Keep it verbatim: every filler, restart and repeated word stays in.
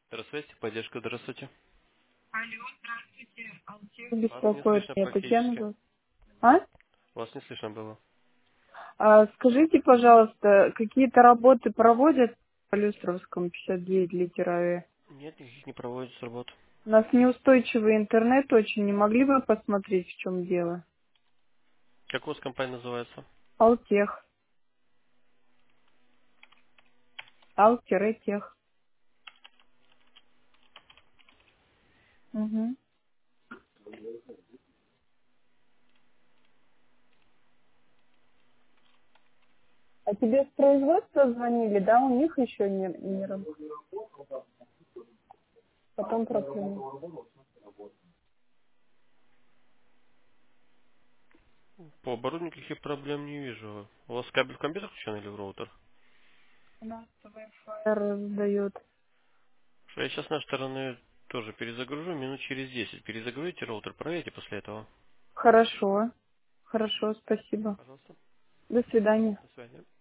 Здравствуйте, поддержка, здравствуйте. Вас не Беспокоит слышно меня Татьяна. практически. зовут. А? Вас не слышно было. А, скажите, пожалуйста, какие-то работы проводят по Люстровскому пятьдесят девять литера? Нет, никаких не проводится работ. У нас неустойчивый интернет очень. Не могли бы посмотреть, в чем дело? Как у вас компания называется? Алтех. Ал-тех. Угу. А тебе с производства звонили, да? У них еще не, не работает. Потом проклянут. По оборудованию никаких проблем не вижу. У вас кабель в компьютер включен или в роутер? У нас Wi-Fi раздает. Что я сейчас с нашей стороны тоже перезагружу минут через десять. Перезагрузите роутер, проверьте после этого. Хорошо. Хорошо, спасибо. Пожалуйста. До свидания. До свидания.